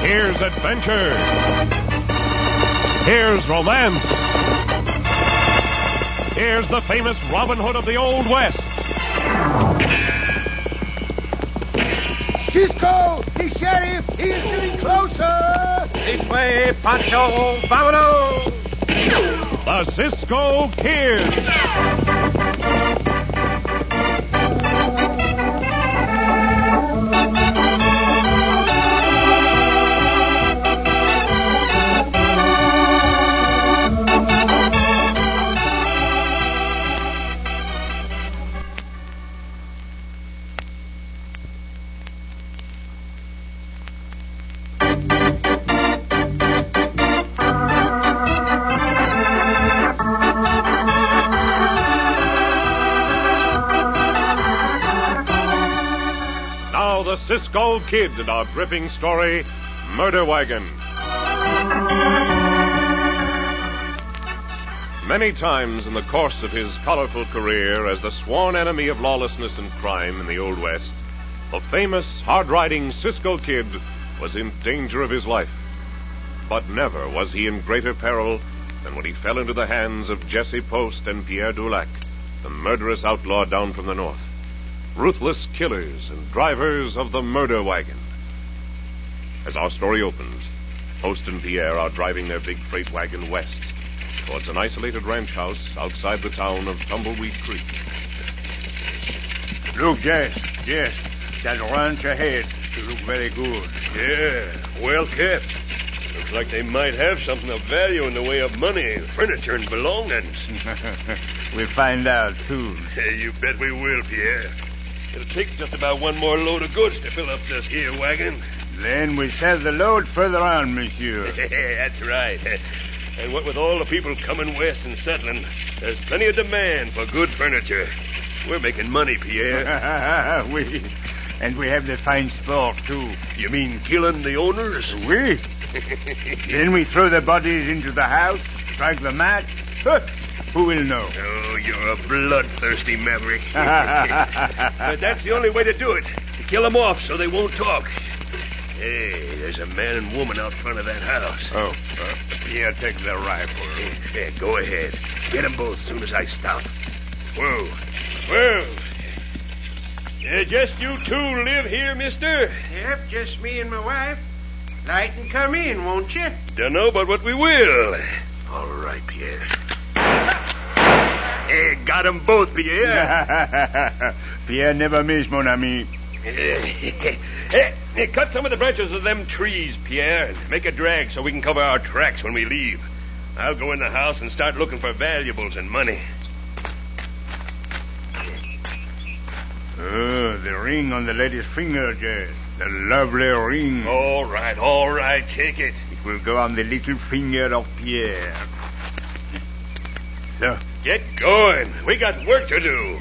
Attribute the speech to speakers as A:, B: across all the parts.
A: Here's adventure. Here's romance. Here's the famous Robin Hood of the Old West.
B: Cisco, the sheriff, he is getting closer.
C: This way, Pancho, vámonos.
A: The Cisco Kid. The Cisco Kid and our gripping story, Murder Wagon. Many times in the course of his colorful career as the sworn enemy of lawlessness and crime in the Old West, the famous, hard-riding Cisco Kid was in danger of his life. But never was he in greater peril than when he fell into the hands of Jesse Post and Pierre Dulac, the murderous outlaw down from the north. Ruthless killers and drivers of the Murder Wagon. As our story opens, Post and Pierre are driving their big freight wagon west towards an isolated ranch house outside the town of Tumbleweed Creek.
D: Look, Jess, that ranch ahead. It looks very good.
E: Yeah, well kept. Looks like they might have something of value in the way of money, furniture, and belongings.
D: We'll find out soon.
E: Hey, you bet we will, Pierre. It'll take just about one more load of goods to fill up this here wagon.
D: Then we sell the load further on, monsieur.
E: That's right. And what with all the people coming west and settling, there's plenty of demand for good furniture. We're making money, Pierre.
D: And we have the fine sport, too.
E: You mean killing the owners?
D: Oui. Then we throw the bodies into the house, strike the match. Who will know?
E: Oh, you're a bloodthirsty maverick. But that's the only way to do it. To kill them off so they won't talk. Hey, there's a man and woman out front of that house.
D: Pierre, take the rifle.
E: Yeah, go ahead. Get them both as soon as I stop. Whoa. Just you two live here, mister?
C: Yep, just me and my wife. Light and come in, won't you?
E: Dunno but what we will. All right, Pierre. Hey, got them both, Pierre.
D: Pierre never miss, mon ami.
E: Hey, cut some of the branches of them trees, Pierre, and make a drag so we can cover our tracks when we leave. I'll go in the house and start looking for valuables and money.
D: Oh, the ring on the lady's finger, Jess. The lovely ring.
E: All right, take it.
D: It will go on the little finger of Pierre. So,
E: get going. We got work to do.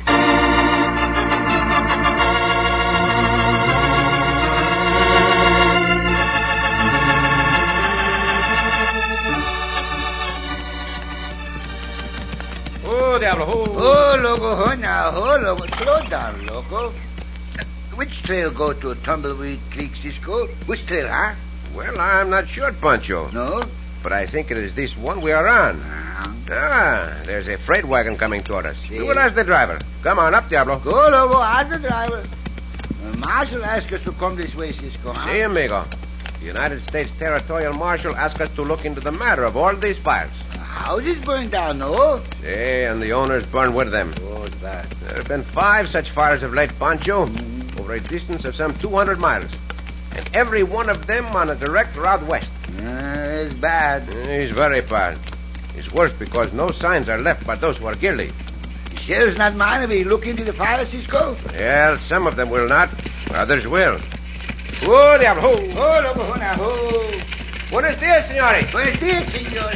C: Oh, Diablo,
B: Oh, Loco, Loco. Slow down, Loco. Which trail go to Tumbleweed Creek, Cisco? Which trail, huh?
C: Well, I'm not sure, Pancho.
B: No?
C: But I think it is this one we are on. There's a freight wagon coming toward us.
B: See?
C: We will ask the driver. Come on up, Diablo.
B: Go, Loco, ask the driver. Marshal asked us to come this way, Cisco, huh?
C: Si, amigo. The United States Territorial Marshal asked us to look into the matter of all these fires.
B: Houses burned down, no?
C: Si, and the owners burned with them.
B: Oh, that.
C: There have been 5 such fires of late, Pancho, over a distance of some 200 miles. And every one of them on a direct route west.
B: It's bad.
C: It's very bad. It's worse because no signs are left by those who are guilty.
B: The sheriff's not mind if we look into the fire, Cisco?
C: Well, some of them will not. Others will. Oh, Diablo.
B: Oh, Loco, now, oh.
C: Buenos dias, senores.
B: Buenos dias, senores.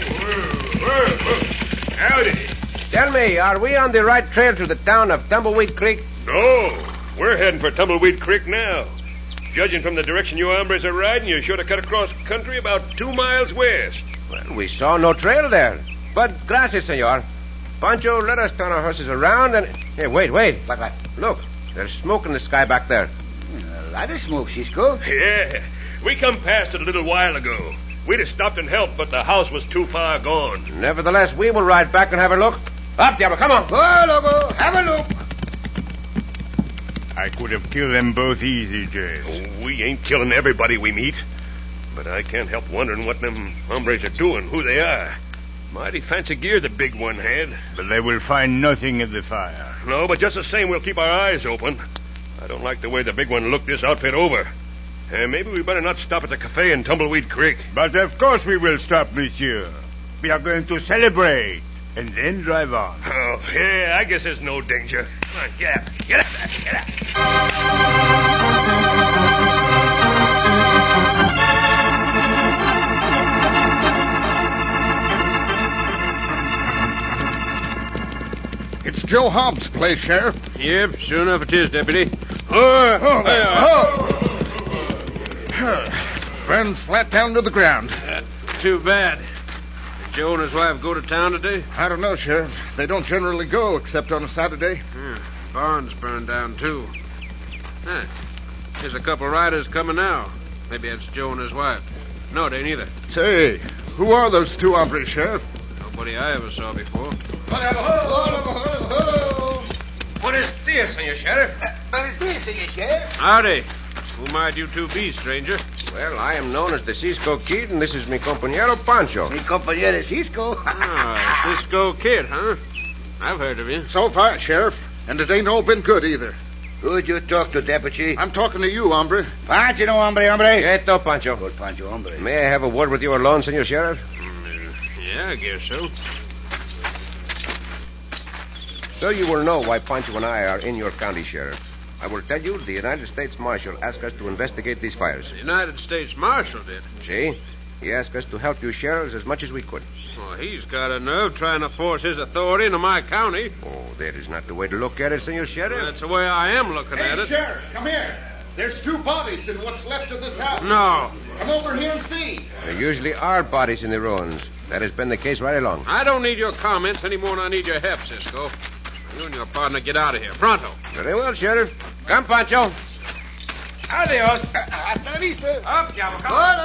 E: Howdy.
C: Tell me, are we on the right trail to the town of Tumbleweed Creek?
E: No, we're heading for Tumbleweed Creek now. Judging from the direction you hombres are riding, you should have cut across country about 2 miles west.
C: Well, we saw no trail there. But gracias, senor. Pancho, let us turn our horses around and... Hey, wait.
B: What?
C: Look, there's smoke in the sky back there.
B: A lot of smoke, Cisco.
E: Yeah, We come past it a little while ago. We'd have stopped and helped, but the house was too far gone.
C: Nevertheless, we will ride back and have a look. Up, Diablo, come on.
B: Go, Loco. Have a look.
D: I could have killed them both easy, Jay.
E: Oh, we ain't killing everybody we meet. But I can't help wondering what them hombres are doing, who they are. Mighty fancy gear the big one had.
D: But they will find nothing at the fire.
E: No, but just the same, we'll keep our eyes open. I don't like the way the big one looked this outfit over. Maybe we better not stop at the cafe in Tumbleweed Creek.
D: But of course we will stop, monsieur. We are going to celebrate and then drive on.
E: Oh, yeah, I guess there's no danger. Come on, get up. Get up. Get up.
F: It's Joe Hobbs' place, Sheriff.
C: Yep, sure enough it is, Deputy.
F: Burned flat down to the ground.
C: Too bad. Did Joe and his wife go to town today?
F: I don't know, Sheriff. They don't generally go except on a Saturday.
C: Barn's burned down, too. There's a couple riders coming now. Maybe that's Joe and his wife. No, it ain't either.
F: Say, who are those two hombres, Sheriff?
C: Nobody I ever saw before.
B: What is this, Senor Sheriff? What is this, Senor Sheriff?
C: Howdy. Who might you two be, stranger?
G: Well, I am known as the Cisco Kid, and this is mi compañero Pancho.
B: Mi compañero Cisco.
C: Cisco Kid, huh? I've heard of you.
F: So far, Sheriff. And it ain't all been good, either.
B: Who'd you talk to, Deputy?
F: I'm talking to you, hombre.
B: Pancho, no, hombre.
G: Quieto, Pancho.
B: Good Pancho, hombre.
G: May I have a word with you alone, Senor Sheriff?
C: Yeah, I guess so.
G: So you will know why Pancho and I are in your county, Sheriff. I will tell you the United States Marshal asked us to investigate these fires.
C: The United States Marshal did?
G: See? He asked us to help you sheriffs as much as we could.
C: Well, he's got a nerve trying to force his authority into my county.
G: Oh, that is not the way to look at it, Senor Sheriff.
C: That's the way I am looking at it.
F: Sheriff, come here. There's two bodies in what's left of this house.
C: No.
F: Come over here and see.
G: There usually are bodies in the ruins. That has been the case right along.
C: I don't need your comments any more than I need your help, Cisco. You and your partner get out of here. Pronto.
G: Very well, Sheriff. Come, Pancho.
B: Adios. Hasta la vista.
C: Up, Diablo.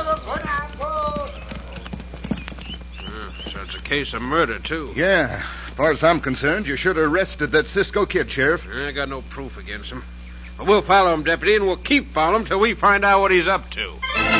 C: So it's a case of murder, too.
F: Yeah. As far as I'm concerned, you should have arrested that Cisco Kid, Sheriff.
C: I got no proof against him. But we'll follow him, Deputy, and we'll keep following him till we find out what he's up to.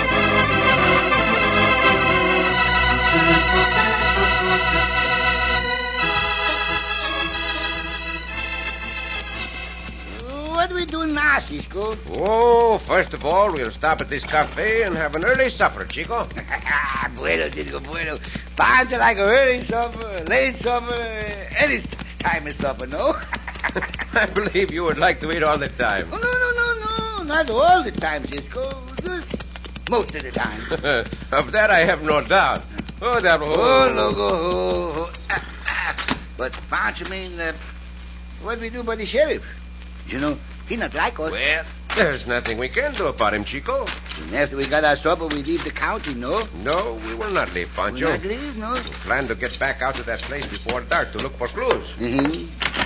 B: What are we doing now, Cisco?
G: Oh, first of all, we'll stop at this cafe and have an early supper, Chico.
B: Bueno, Cisco, bueno. Pancho like a early supper, late supper, any time is supper, no?
G: I believe you would like to eat all the time.
B: Oh, no. Not all the time, Cisco. Just most of the time.
G: Of that I have no doubt. Oh, that will...
B: Oh, loco. But Pancho mean, what do we do about the sheriff? You know, he not like us.
G: Well, there's nothing we can do about him, Chico.
B: And after we got our supper, we leave the county, no?
G: No, we will not leave, Pancho.
B: We not leave, no?
G: We plan to get back out to that place before dark to look for clues.
B: Mm-hmm.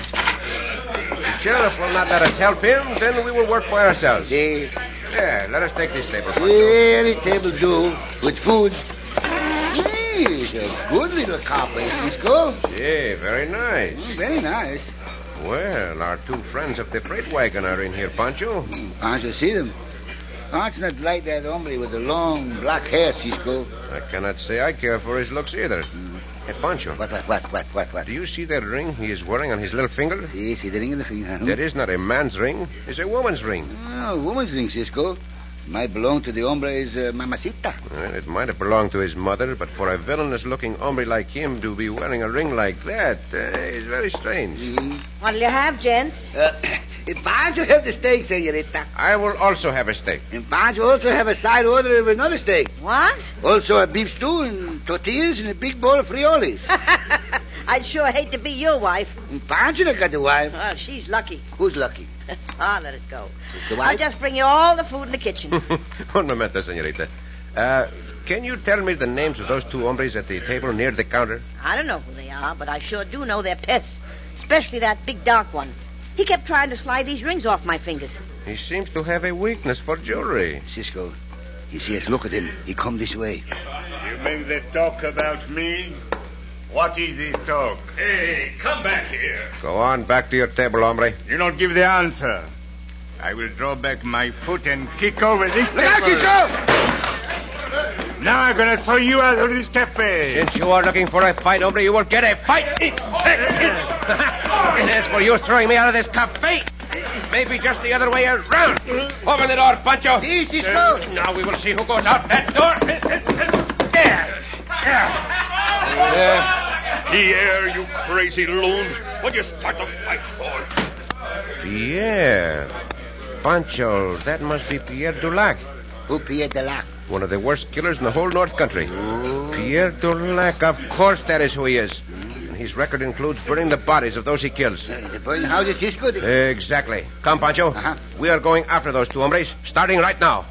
G: If the sheriff will not let us help him, then we will work by ourselves.
B: Yeah,
G: Let us take this table, Pancho.
B: any table do with food. Hey, it's a good little copper, Cisco.
G: Yeah, very nice.
B: Very nice.
G: Well, our two friends of the freight wagon are in here, Pancho.
B: Pancho see them. Pancho not like that hombre with the long black hair, Cisco.
G: I cannot say I care for his looks either. Hey, Pancho.
B: What?
G: Do you see that ring he is wearing on his little finger?
B: See the ring in the finger.
G: That is not a man's ring. It's a woman's ring.
B: Oh, woman's ring, Cisco. Might belong to the hombre's mamacita.
G: Well, it might have belonged to his mother, but for a villainous-looking hombre like him to be wearing a ring like that is very strange.
B: Mm-hmm.
H: What'll you have, gents?
B: If Pancho have the steak, senorita.
G: I will also have a steak.
B: And Pancho also have a side order of another steak.
H: What?
B: Also a beef stew and tortillas and a big bowl of frioles.
H: I'd sure hate to be your wife.
B: And Pancho not got the wife.
H: Oh, she's lucky.
B: Who's lucky?
H: I'll let it go.
B: The wife?
H: I'll just bring you all the food in the kitchen.
G: Un momento, senorita. Can you tell me the names of those two hombres at the table near the counter?
H: I don't know who they are, but I sure do know they're pets. Especially that big dark one. He kept trying to slide these rings off my fingers.
G: He seems to have a weakness for jewelry.
B: Cisco, Yes, look at him. He come this way.
D: You make the talk about me? What is this talk?
E: Hey, come back here.
G: Go on back to your table, hombre.
D: You don't give the answer. I will draw back my foot and kick over this
B: Look out,
D: table.
B: Cisco!
D: Now I'm going to throw you out of this cafe.
G: Since you are looking for a fight, hombre, you will get a fight. And as for you throwing me out of this cafe, maybe just the other way around. Open the door, Pancho.
B: See, Cisco.
G: Now we will see who goes out that door.
E: Pierre, you crazy loon. What'd you start the fight for?
G: Pierre. Pancho, that must be Pierre Dulac.
B: Who Pierre Dulac?
G: One of the worst killers in the whole North Country. Pierre Dulac, of course that is who he is. And his record includes burning the bodies of those he kills.
B: The burning houses, Cisco?
G: Exactly. Come, Pancho.
B: Uh-huh.
G: We are going after those two hombres, starting right now.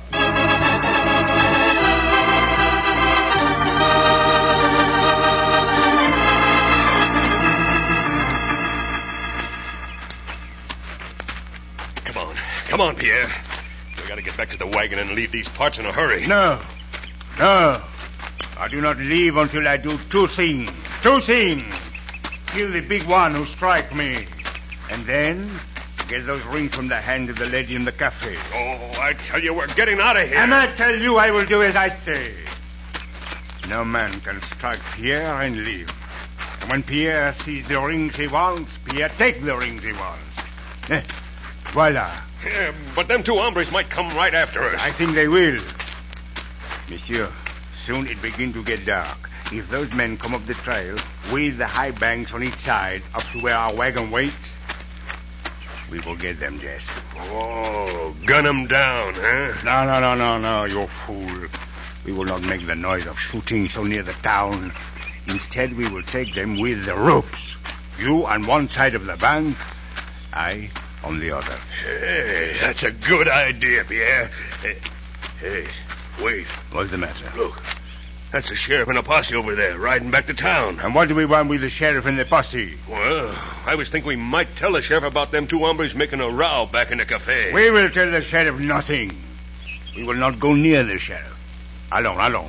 E: Come on, Pierre. We gotta get back to the wagon and leave these parts in a hurry.
D: No. I do not leave until I do two things. Kill the big one who strike me. And then get those rings from the hand of the lady in the cafe.
E: Oh, I tell you, we're getting out of here.
D: And I tell you, I will do as I say. No man can strike Pierre and leave. And when Pierre sees the rings he wants, Pierre take the rings he wants. Voila.
E: Yeah, but them two hombres might come right after us.
D: I think they will. Monsieur, soon it begin to get dark. If those men come up the trail, with the high banks on each side, up to where our wagon waits, we will get them, Jess.
E: Oh, gun them down, huh?
D: No, you fool. We will not make the noise of shooting so near the town. Instead, we will take them with the ropes. You on one side of the bank, I on the other.
E: Hey, that's a good idea, Pierre. Hey, wait.
D: What's the matter?
E: Look, that's the sheriff and a posse over there, riding back to town.
D: And what do we want with the sheriff and the posse?
E: Well, I was thinking we might tell the sheriff about them two hombres making a row back in the cafe.
D: We will tell the sheriff nothing. We will not go near the sheriff. Allons.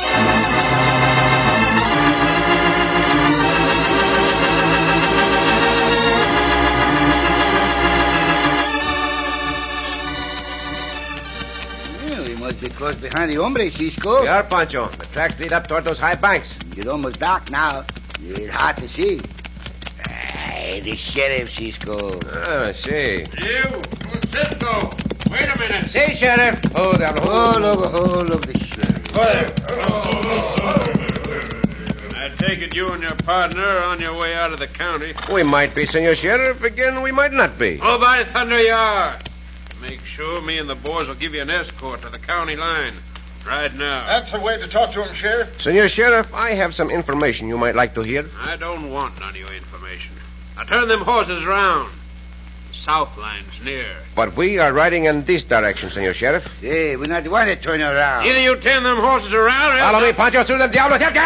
B: Must be close behind the hombre, Cisco.
G: We are, Pancho. The tracks lead up toward those high banks.
B: It's almost dark now. It's hard to see. Hey, the sheriff, Cisco.
G: Ah, see.
C: You, Cisco. Wait a minute.
G: See, Sheriff. Hold on.
B: Hold the sheriff.
C: I take it you and your partner are on your way out of the county.
G: We might be, Senor Sheriff. Again, we might not be.
C: Oh, by thunder you are. Make sure me and the boys will give you an escort to the county line. Right now.
F: That's the way to talk to him, Sheriff.
G: Senor Sheriff, I have some information you might like to hear.
C: I don't want none of your information. Now turn them horses round. The south line's near.
G: But we are riding in this direction, Senor Sheriff.
B: Hey, we not want to turn around.
C: Either you turn them horses around or...
G: Follow me, Pancho, through them diablos.
C: Turn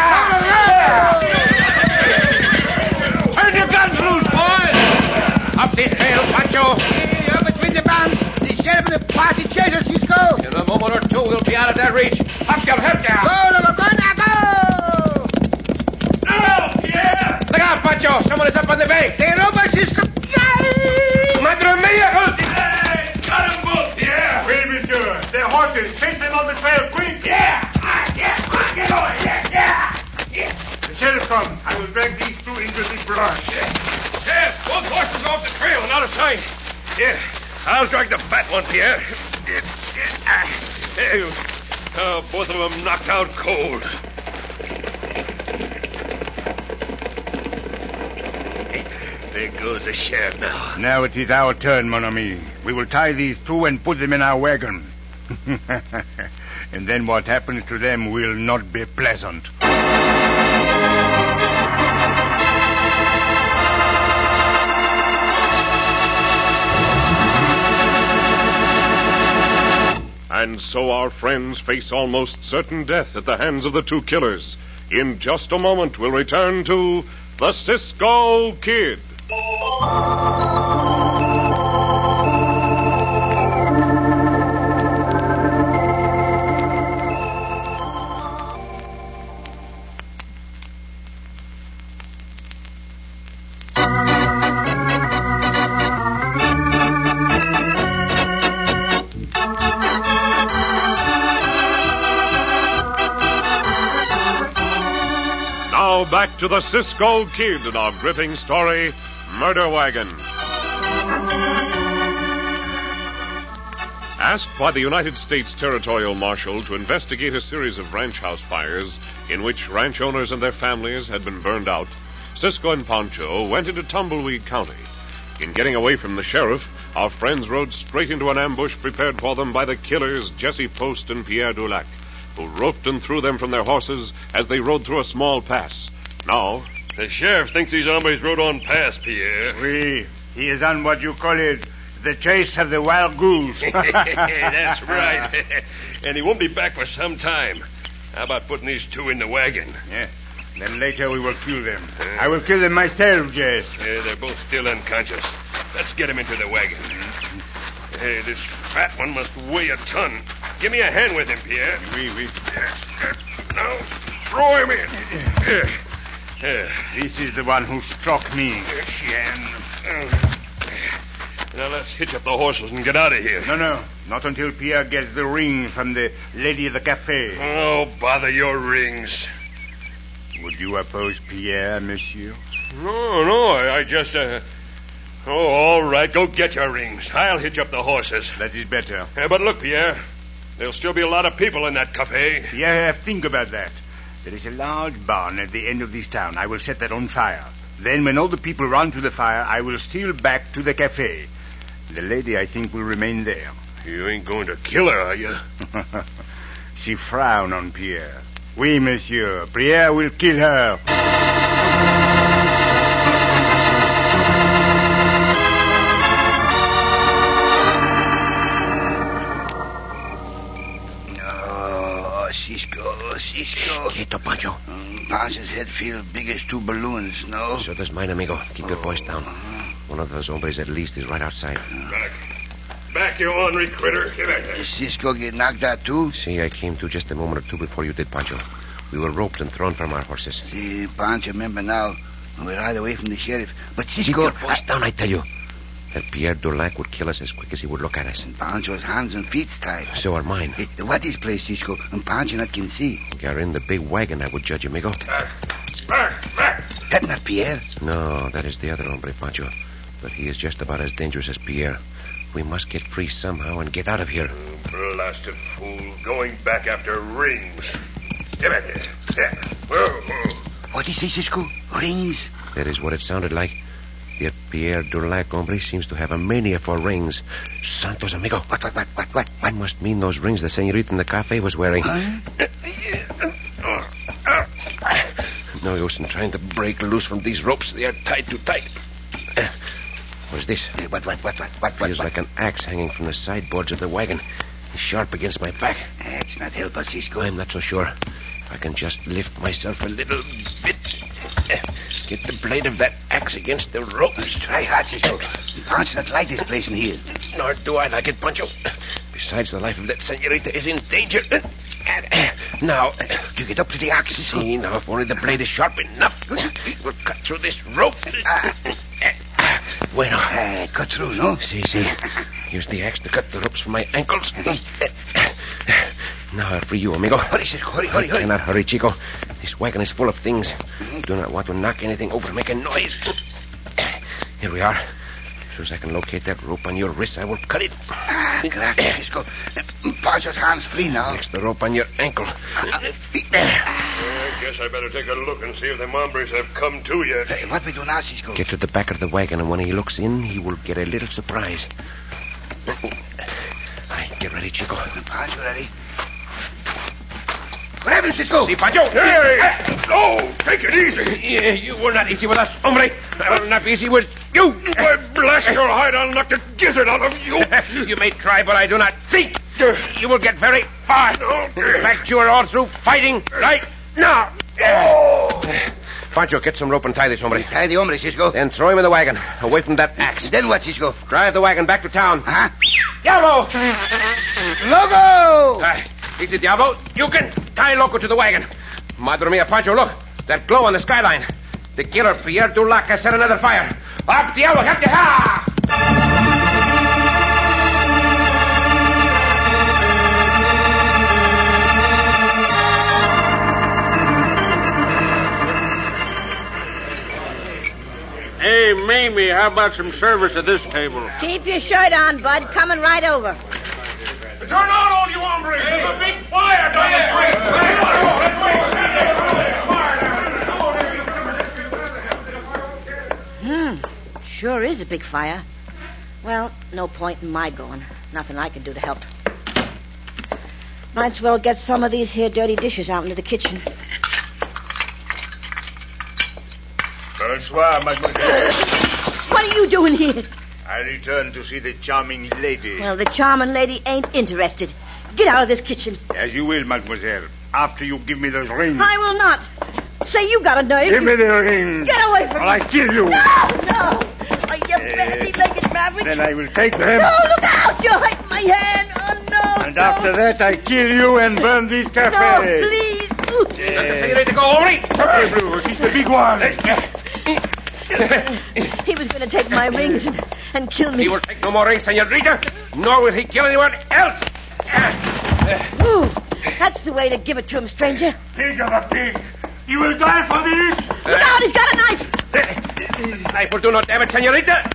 C: your guns loose, boys!
G: Up this trail, Pancho.
B: Hey, up between the bands. The sheriff and the party chase us, Cisco.
G: In a moment or two, we'll be out of their reach. Up, jump, head down.
B: Go, go now, go!
E: No, Pierre!
G: Look out, Pancho. Someone is up on the bank.
B: They rope us, Cisco.
G: Madre mia.
E: Hey, got them both, Pierre!
D: Oui, monsieur. Their horses. Chase them on the trail, quick.
E: Get over here!
D: The sheriff comes. I will drag these two into the brush.
E: Yes, both horses off the trail and out of sight. Yeah, I'll drag the fat one, Pierre. Both of them knocked out cold. There goes the sheriff now.
D: Now it is our turn, mon ami. We will tie these two and put them in our wagon. And then what happens to them will not be pleasant.
A: And so our friends face almost certain death at the hands of the two killers. In just a moment, we'll return to the Cisco Kid. back to the Cisco Kid in our gripping story, Murder Wagon. Asked by the United States Territorial Marshal to investigate a series of ranch house fires in which ranch owners and their families had been burned out, Cisco and Pancho went into Tumbleweed County. In getting away from the sheriff, our friends rode straight into an ambush prepared for them by the killers Jesse Post and Pierre Dulac, who roped and threw them from their horses as they rode through a small pass. Now,
E: the sheriff thinks these hombres rode on past, Pierre.
D: Oui, he is on what you call it, the chase of the wild goose.
E: That's right. And he won't be back for some time. How about putting these two in the wagon?
D: Yeah. Then later we will kill them. I will kill them myself, Jess.
E: Yeah, they're both still unconscious. Let's get them into the wagon. Hey, this fat one must weigh a ton. Give me a hand with him, Pierre.
D: Oui.
E: Now, throw him in.
D: This is the one who struck me.
E: Now let's hitch up the horses and get out of here.
D: No. Not until Pierre gets the ring from the lady of the cafe.
E: Oh, bother your rings.
D: Would you oppose Pierre, monsieur?
E: No, I just, Oh, all right, go get your rings. I'll hitch up the horses.
D: That is better.
E: But look, Pierre, there'll still be a lot of people in that cafe.
D: Yeah, think about that. There is a large barn at the end of this town. I will set that on fire. Then when all the people run to the fire, I will steal back to the cafe. The lady, I think, will remain there.
E: You ain't going to kill her, are you?
D: She frowned on Pierre. Oui, monsieur. Pierre will kill her.
B: Oh, Cisco.
G: Quieto, Pancho.
B: Pancho's head feels big as two balloons, no?
G: So does mine, amigo. Keep your voice down. One of those hombres at least is right outside.
E: Back you ornery critter. Get back there.
B: Did Cisco get knocked out, too?
G: See, I came to just a moment or two before you did, Pancho. We were roped and thrown from our horses.
B: See, Pancho, remember now, we ride away from the sheriff. But Cisco...
G: Keep your voice down, I tell you. That Pierre Dulac would kill us as quick as he would look at us.
B: And Pancho's hands and feet tied.
G: So are mine.
B: What is place, Cisco? And Pancho not can see.
G: You're in the big wagon, I would judge, amigo.
E: Back.
B: That not Pierre?
G: No, that is the other hombre, Pancho. But he is just about as dangerous as Pierre. We must get free somehow and get out of here.
E: Blasted fool. Going back after rings. Get back there. Yeah. Whoa.
B: What is this, Cisco? Rings?
G: That is what it sounded like. Yet Pierre Dulac, hombre, seems to have a mania for rings. Santos, amigo.
B: What?
G: That must mean those rings the senorita in the cafe was wearing.
B: Huh?
G: No use in trying to break loose from these ropes. They are tied too tight. What is this?
B: What?
G: Feels like an axe hanging from the sideboards of the wagon. It's sharp against my back.
B: It's not help us, Cisco.
G: I'm not so sure. If I can just lift myself a little bit. Get the blade of that axe against the ropes.
B: Try hard, Cisco. Pancho not like this place in here.
G: Nor do I like it, Pancho. Besides, the life of that senorita is in danger. Now,
B: you get up to the axe, Cisco.
G: See, now, if only the blade is sharp enough, we'll cut through this rope. Bueno.
B: Cut through, no?
G: See. Use the axe to cut the ropes from my ankles. Now I'll free you, amigo.
B: Hurry, Cisco. Hurry.
G: I cannot hurry, Chico. This wagon is full of things. I do not want to knock anything over, make a noise. Here we are. As soon as I can locate that rope on your wrist, I will cut it.
B: Gracias, Cisco. Pancho's hands free now.
G: Next, the rope on your ankle.
E: I guess I better take a look and see if the hombres have come to yet.
B: What we do now, Cisco?
G: Get to the back of the wagon, and when he looks in, he will get a little surprise. Get ready, Chico.
B: Pancho ready. What happened, Cisco?
G: See, Pancho.
E: Hey! Oh, take it easy.
G: You were not easy with us, hombre. I will not be easy with you.
E: Why, blast your hide, I'll knock the gizzard out of you.
G: You may try, but I do not think you will get very far. In fact, you are all through fighting right now. Pancho, get some rope and tie this hombre.
B: Tie the hombre, Cisco.
G: Then throw him in the wagon, away from that axe.
B: Then what, Cisco?
G: Drive the wagon back to town.
B: Huh?
G: Diablo!
B: Loco!
G: Easy, Diablo. You can tie Loco to the wagon. Madre mia, Pancho, look. That glow on the skyline. The killer, Pierre Dulac, has set another fire. Up, Diablo, help you. Ha!
C: about some service at this table?
H: Keep your shirt on, Bud. Coming right over.
E: Turn on, all you hombres. There's a big fire down the street.
H: Sure is a big fire. Well, no point in my going. Nothing I can do to help. Might as well get some of these here dirty dishes out into the kitchen.
D: Bonsoir, mademoiselle.
H: What are you doing here?
D: I return to see the charming lady.
H: Well, the charming lady ain't interested. Get out of this kitchen.
D: As you will, mademoiselle. After you give me those rings.
H: I will not. Say, you got a nerve.
D: Give me the rings.
H: Get away from me.
D: Or I kill you.
H: No. Oh, you bandy-legged maverick.
D: Then I will take them.
H: No, look out. You're hurting my hand. Oh, no.
D: And after that, I kill you and burn this cafe.
H: No, please.
G: Senorita, go over it.
D: Okay, Blue. He's the big one.
H: He was going to take my rings and kill me.
G: He will take no more rings, senorita, nor will he kill anyone else.
H: Ooh, that's the way to give it to him, stranger.
D: Pig of a pig. You will die for this.
H: Look out, he's got a knife.
G: Knife will do no damage, senorita.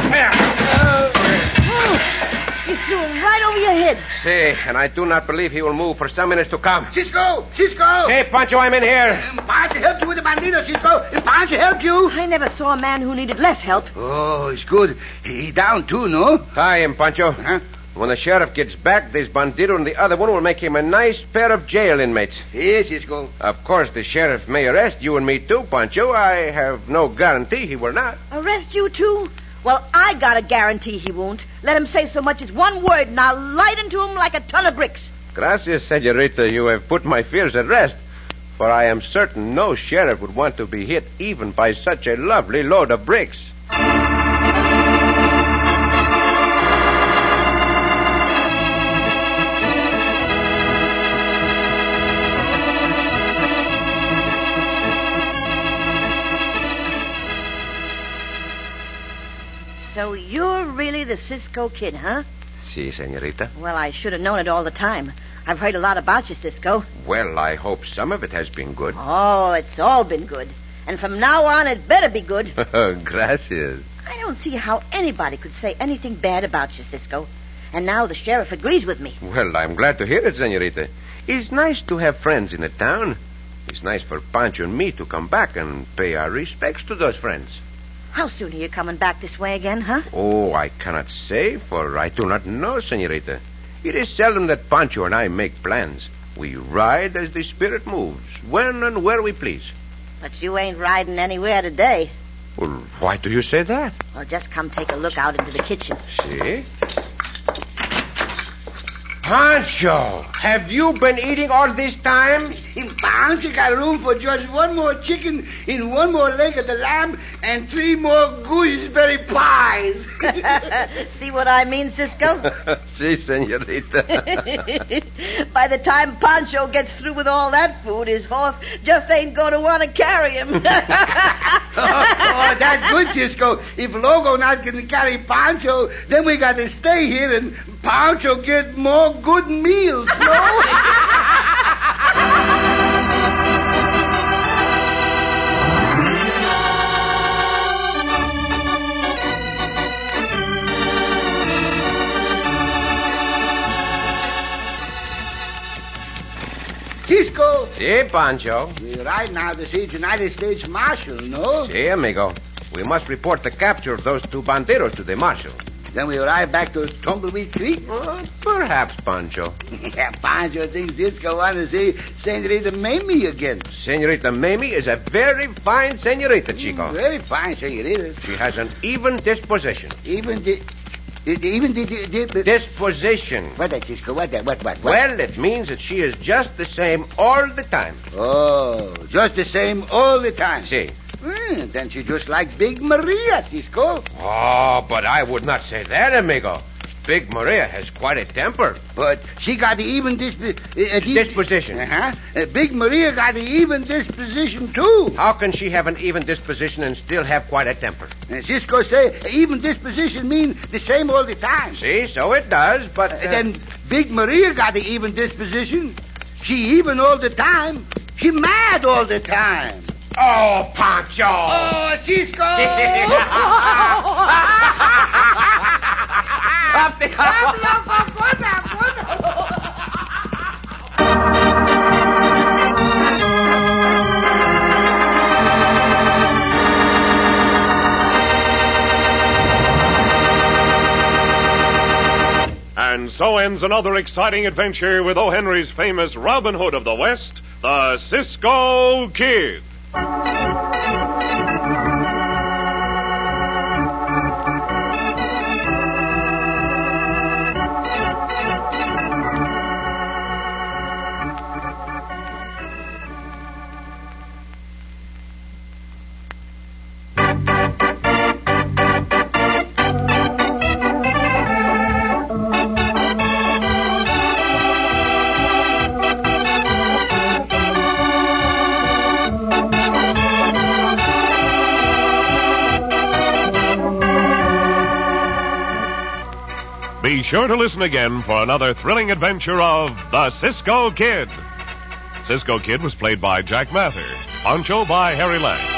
H: He threw him right over your head.
G: See, and I do not believe he will move for some minutes to come.
B: Cisco!
G: Hey, Pancho, I'm in here.
B: Pancho helped you with the bandito, Cisco. Pancho helped you.
H: I never saw a man who needed less help.
B: Oh, it's good. He down too, no?
G: Hi, I'm Pancho.
B: Huh?
G: When the sheriff gets back, this bandito and the other one will make him a nice pair of jail inmates.
B: Yes, Cisco.
G: Of course, the sheriff may arrest you and me too, Pancho. I have no guarantee he will not.
H: Arrest you, too? Well, I got a guarantee he won't. Let him say so much as one word, and I'll light into him like a ton of bricks.
G: Gracias, senorita. You have put my fears at rest. For I am certain no sheriff would want to be hit even by such a lovely load of bricks.
H: So you're really the Cisco Kid, huh?
G: Si, senorita.
H: Well, I should have known it all the time. I've heard a lot about you, Cisco.
G: Well, I hope some of it has been good.
H: Oh, it's all been good. And from now on, it better be good.
G: Gracias.
H: I don't see how anybody could say anything bad about you, Cisco. And now the sheriff agrees with me.
G: Well, I'm glad to hear it, senorita. It's nice to have friends in a town. It's nice for Pancho and me to come back and pay our respects to those friends.
H: How soon are you coming back this way again, huh?
G: Oh, I cannot say, for I do not know, senorita. It is seldom that Pancho and I make plans. We ride as the spirit moves, when and where we please.
H: But you ain't riding anywhere today.
G: Well, why do you say that?
H: Well, just come take a look out into the kitchen.
G: See? Pancho, have you been eating all this time?
B: In Pancho got room for just one more chicken and one more leg of the lamb and 3 more gooseberry pies.
H: See what I mean, Cisco?
G: Si, senorita.
H: By the time Pancho gets through with all that food, his horse just ain't going to want to carry him.
B: Oh, that's good, Cisco. If Logo not going to carry Pancho, then we got to stay here and Pancho get more good meals, no? Cisco.
G: Si, Pancho.
B: We're right now to see United States Marshal, no?
G: Si, amigo. We must report the capture of those 2 bandidos to the marshal.
B: Then we arrive back to Tumbleweed Creek?
G: Perhaps, Pancho.
B: Yeah, Pancho thinks Cisco want to see Senorita Mamie again.
G: Senorita Mamie is a very fine senorita, Chico.
B: Very fine, Senorita.
G: She has an even disposition. Disposition.
B: What that, Cisco? What?
G: Well, it means that she is just the same all the time.
B: Oh, just the same all the time.
G: Si.
B: Then she just like Big Maria, Cisco.
G: Oh, but I would not say that, amigo. Big Maria has quite a temper.
B: But she got the even
G: disposition.
B: Big Maria got the even disposition, too.
G: How can she have an even disposition and still have quite a temper?
B: Cisco say even disposition mean the same all the time.
G: See, so it does, but...
B: Then Big Maria got the even disposition. She even all the time. She mad all the time.
G: Oh, Pancho!
B: Oh, Cisco!
A: And so ends another exciting adventure with O. Henry's famous Robin Hood of the West, the Cisco Kid. Be sure to listen again for another thrilling adventure of the Cisco Kid. Cisco Kid was played by Jack Mather, Pancho by Harry Lang.